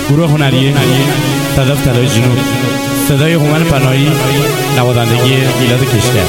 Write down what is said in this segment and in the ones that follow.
گروه هنری صدف طلای جنوب، صدای هومن پناهی، نوازندگی میلاد کشکر.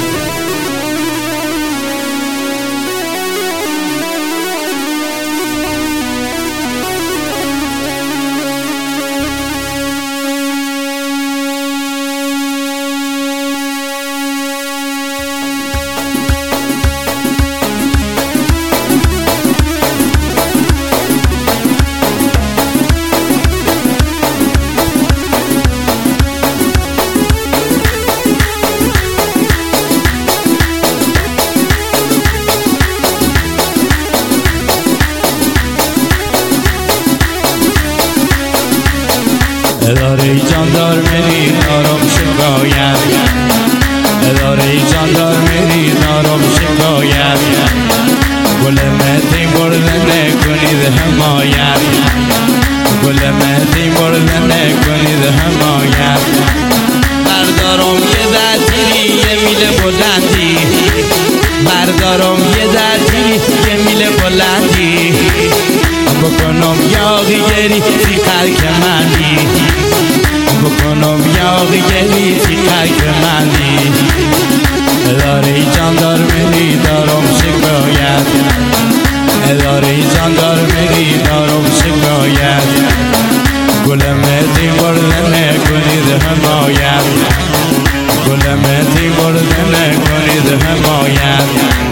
اداره جاندار میری دارم شکایت، اداره جاندار میری دارم شکایت، گل مهدی برده نکنید حمایت، گل مهدی برده نکنید حمایت. بردارم یه درگیری یه میل بلندی، بردارم یه درگیری یه میل بلندی، بکنم یاغی گری سی خلک منی، بکنم یاغی گری سی خلک منی. اداره جاندار میری دارم شکایت، اداره جاندار میری دارم شکایت، گل مهدی برده نکنید حمایت، گل مهدی برده نکنید حمایت.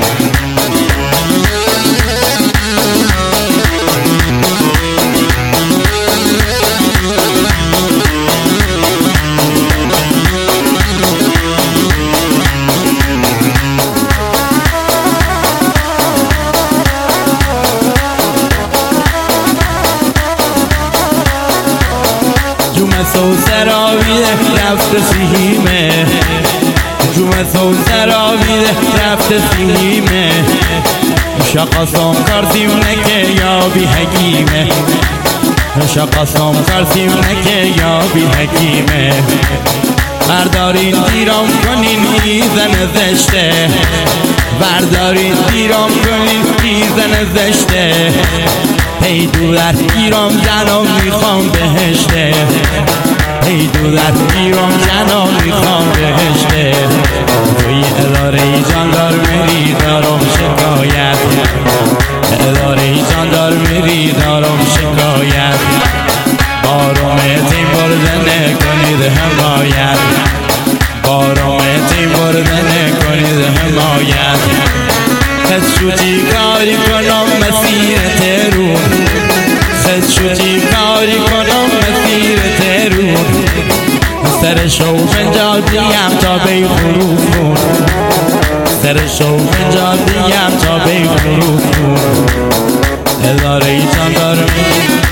جمعه سراویده رفت سیمه، جمعه سراویده رفت سیمه، شقاسم کارسیونه که یابی حکیمه، شقاسم کارسیونه که یابی حکیمه. بردارین دیرام کنین میزن زشته، بردارین دیرام کنین میزن زشته، پیدو در ایران زنم میخوام بهشته، پیدو در ایران زنم میخوام بهشته. توی اداره جاندار میری دارم شکایت، اداره جاندار میری دارم شکایت، بارم تیم برده نکنید حمایت، بارم تیم برده نکنید حمایت. خد شوتی کاری کنم مسیر ترون، خد شوتی کاری کنم مسیر ترون، سر شو بنجا دیم تا بی خروف کن، سر شو بنجا دیم تا بی خروف کن. اداره جاندار میری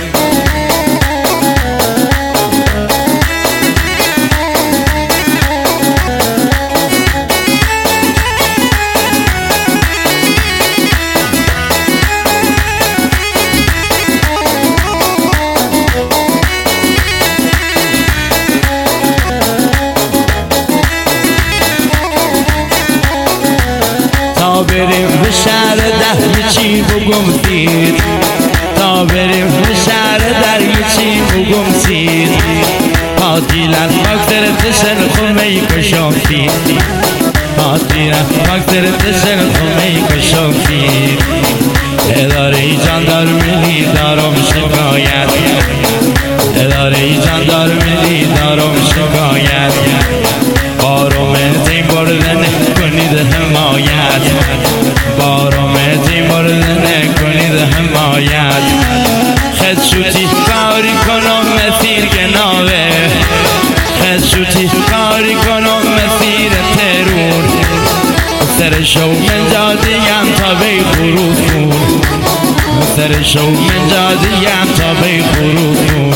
تا بریم به شهر ده چی بگم سید، تا بریم به شهر در چی بگم سید، قاتیلن فاکتر تشن خمه کشم سید، قاتیلن فاکتر تشن خمه کشم سید. اداره جاندار میری دارم شکایت، اداره جاندار میری دارم شکایت، بارم تیم برده نکنید حمایت، بارم تیم برده نکنید حمایت. خد شوتی کاری کنم مسیر گناوه، خد شوتی کاری کنم مسیر ترون، سر شو من جادیم تا بی خروف کن، سر شو من جادیم تا بی خروف کن.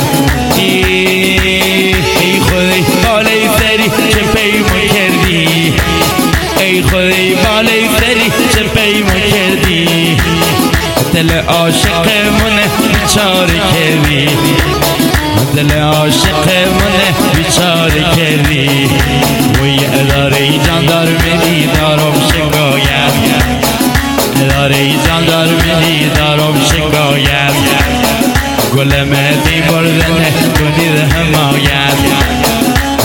ای خدای بالای سری چه پیمون کردی، ای خدای بالای سری چه پیمون کردی، دل عاشقمونه بیچاره کردی، دل عاشقمونه بیچاره کردی. وی اداره جاندار میری دارم شکایت، اداره جاندار میری دارم شکایت، گل مهدی برده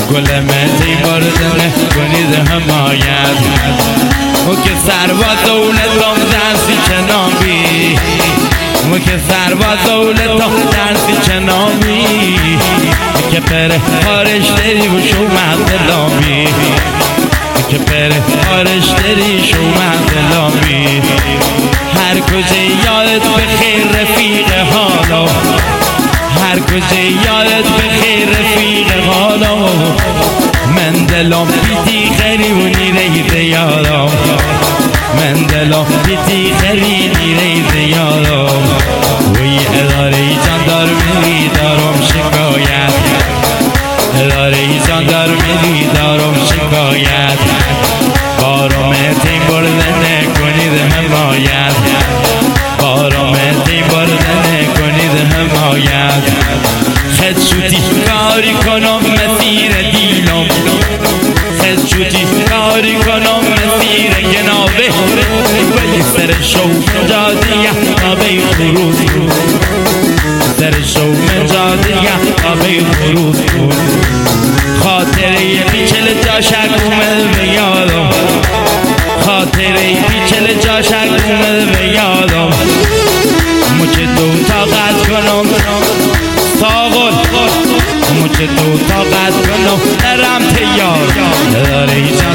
گل مهدی بردن کنید حمایت و که سرباز دولتم درسی چنامی و که سرباز دولتم درسی چنامی که پر خارش داری و شومت دلامی که پر خارش داری شومت دلامی هر کجا یادت بخیر رفیق حالا هر کجا یادت بخیر رفیق حالا من دلم بیتی خریونی رید یادم من دلم بیتی خریونی رید یادم وی اداره جاندار میری دارم شکایت اداره جاندار میری دارم شکایت بارم تیم بردن کنید حمایت بارم تیم بردن کنید حمایت خد شدی کاری کنم مسیر دیلم خد شدی کاری کنم مسیر گنابه ولی سر شو جادیه آبی خروز کن سر شو جادیه آبی خروز کن خاطره بیچل جاشک اومد به یادم خاطره بیچل جاشک اومد به یادم مچه دو طاقت کنم ساغل مچه دو طاقت کنم نرم تیار داره